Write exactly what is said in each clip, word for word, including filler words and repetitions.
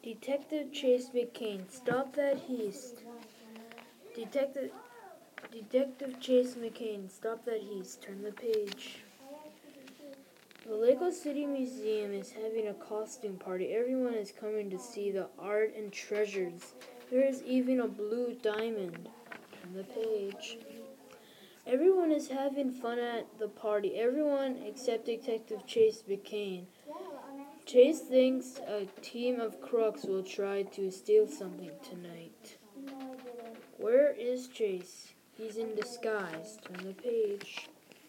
Detective Chase McCain, stop that heist. Detective Detective Chase McCain, stop that heist. Turn the page. The Lego City Museum is having a costume party. Everyone is coming to see the art and treasures. There is even a blue diamond. Turn the page. Everyone is having fun at the party. Everyone except Detective Chase McCain. Chase thinks a team of crooks will try to steal something tonight. Where is Chase? He's in disguise. Turn the page.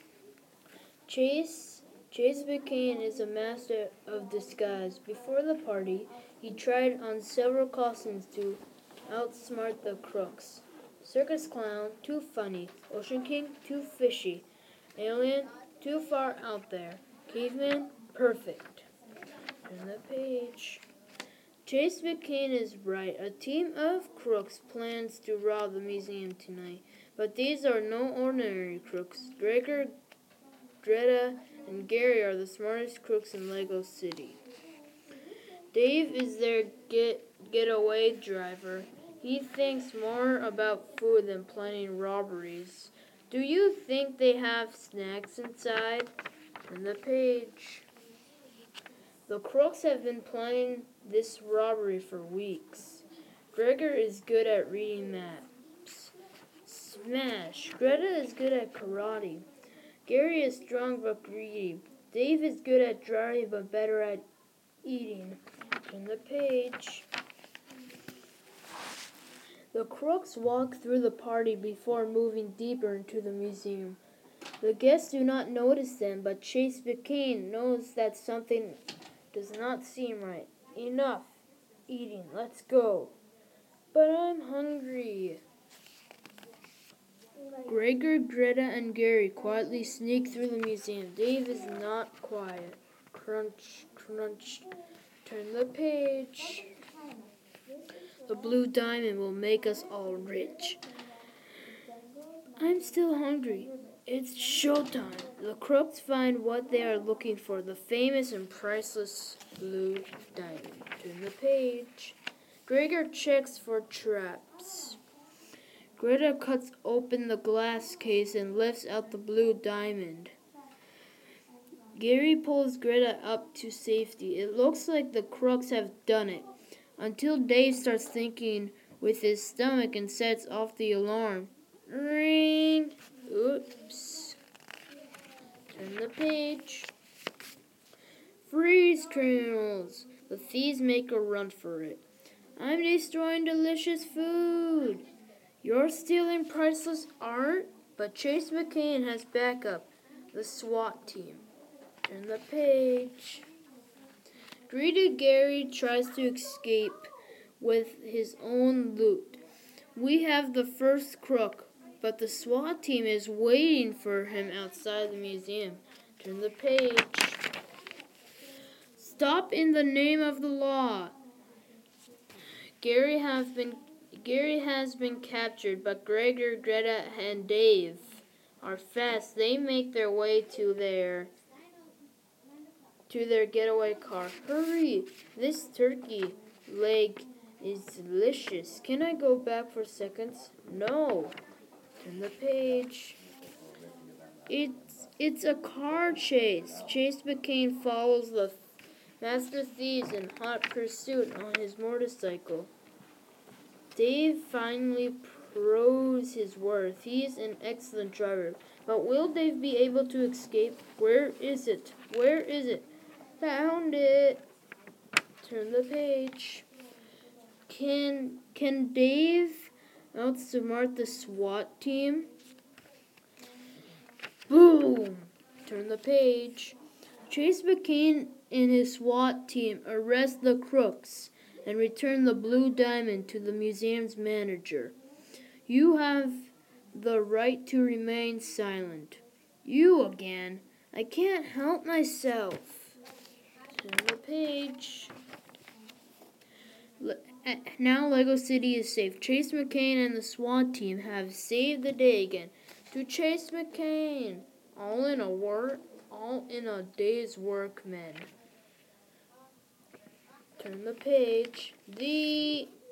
Chase Chase McCain is a master of disguise. Before the party, he tried on several costumes to outsmart the crooks. Circus clown, too funny. Ocean king, too fishy. Alien, too far out there. Caveman, perfect. Turn the page. Chase McCain is right. A team of crooks plans to rob the museum tonight. But these are no ordinary crooks. Gregor, Greta, and Gary are the smartest crooks in Lego City. Dave is their get getaway driver. He thinks more about food than planning robberies. Do you think they have snacks inside? Turn the page. The crooks have been planning this robbery for weeks. Gregor is good at reading maps. Smash. Greta is good at karate. Gary is strong but greedy. Dave is good at driving but better at eating. Turn the page. The crooks walk through the party before moving deeper into the museum. The guests do not notice them, but Chase McCain knows that something does not seem right. Enough eating. Let's go. But I'm hungry. Gregor, Greta, and Gary quietly sneak through the museum. Dave is not quiet. Crunch, crunch. Turn the page. The blue diamond will make us all rich. I'm still hungry. It's showtime. The crooks find what they are looking for, the famous and priceless blue diamond. Turn the page. Gregor checks for traps. Greta cuts open the glass case and lifts out the blue diamond. Gary pulls Greta up to safety. It looks like the crooks have done it, until Dave starts thinking with his stomach and sets off the alarm. Ring! Oops. Turn the page. Freeze, criminals! The thieves make a run for it. I'm destroying delicious food. You're stealing priceless art? But Chase McCain has backup. The SWAT team. Turn the page. Greedy Gary tries to escape with his own loot. We have the first crook, but the SWAT team is waiting for him outside the museum. Turn the page. Stop in the name of the law. Gary have been Gary has been captured, but Gregor, Greta, and Dave are fast. They make their way to their to their getaway car. Hurry! This turkey leg is delicious. Can I go back for seconds? No. Turn the page. It's it's a car chase. Chase McCain follows the master thieves in hot pursuit on his motorcycle. Dave finally proves his worth. He is an excellent driver. But will Dave be able to escape? Where is it? Where is it? Found it. Turn the page. Can can Dave outsmart the SWAT team? Boom! Turn the page. Chase McCain and his SWAT team arrest the crooks and return the blue diamond to the museum's manager. You have the right to remain silent. You again. I can't help myself. Turn the page. Le- now Lego City is safe. Chase McCain and the SWAT team have saved the day again. To Chase McCain, all in a work, all in a day's work, men. Turn the page. The